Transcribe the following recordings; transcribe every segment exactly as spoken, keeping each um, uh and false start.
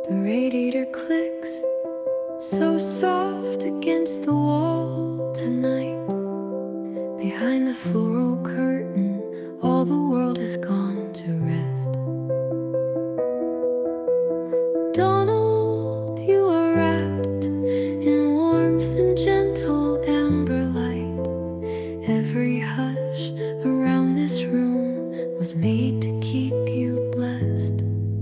The radiator clicks so soft against the wall tonight. Behind the floral curtain, all the world has gone to rest. Donald, you are wrapped in warmth and gentle amber light. Every hush around this room was made to keep you blessed.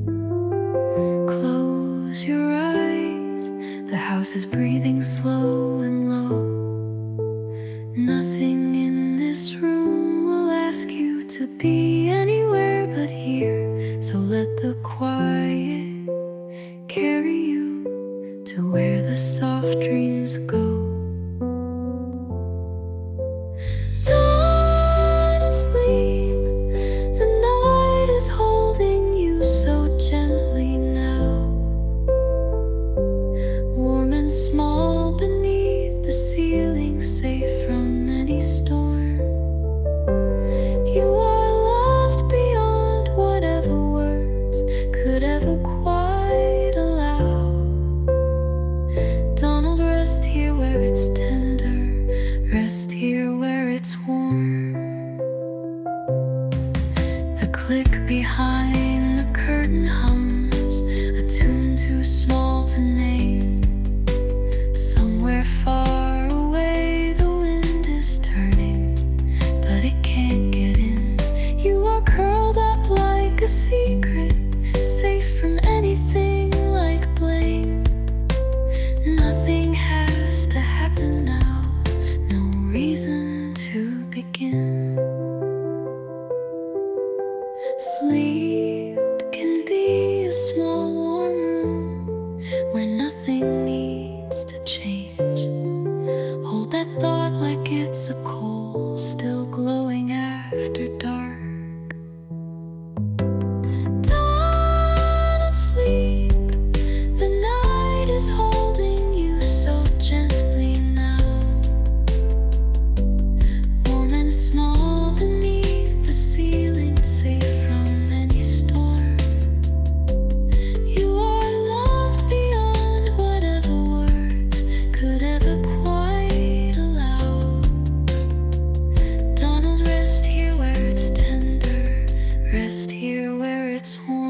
Close your eyes, the house is breathing slow and low. Nothing in this room will ask you to be anywhere but here. So let the quiet carry you to where the soft dreams go. Don't sleep, the night is holding you so gently now. Warm and small beneath the ceiling, safe from any storm. You are loved beyond whatever words could ever quite allow. Donald, rest here where it's tender, rest here where it's warm. The click behind the curtain hums, a tune too small to name. Somewhere far away the wind is turning, but it can't get in. You are curled up like a secret, safe from anything like blame. Nothing has to happen now, no reason to begin. Sleep can be a small warm room where nothing needs to change. Hold that thought like it's a coal still glowing after dark. Don't sleep, the night is holding you so gently now. Warm and small beneath the ceiling, safe from any storm. You are loved beyond whatever words could ever quite allow. Donald, rest here where it's tender, rest here where it's warm.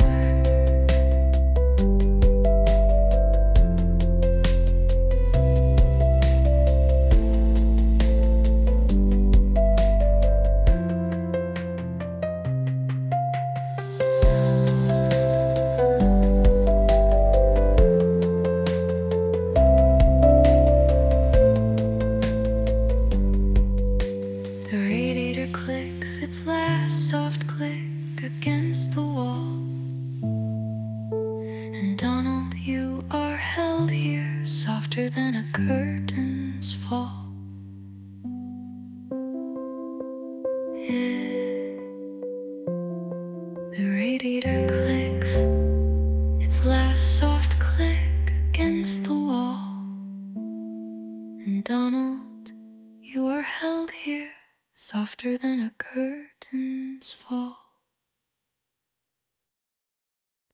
The radiator clicks its last soft click against the wall. And Donald, you are held here softer than a curtain's fall. Yeah. The radiator clicks its last soft click against the wall. And Donald, you are held here softer than a curtain's fall.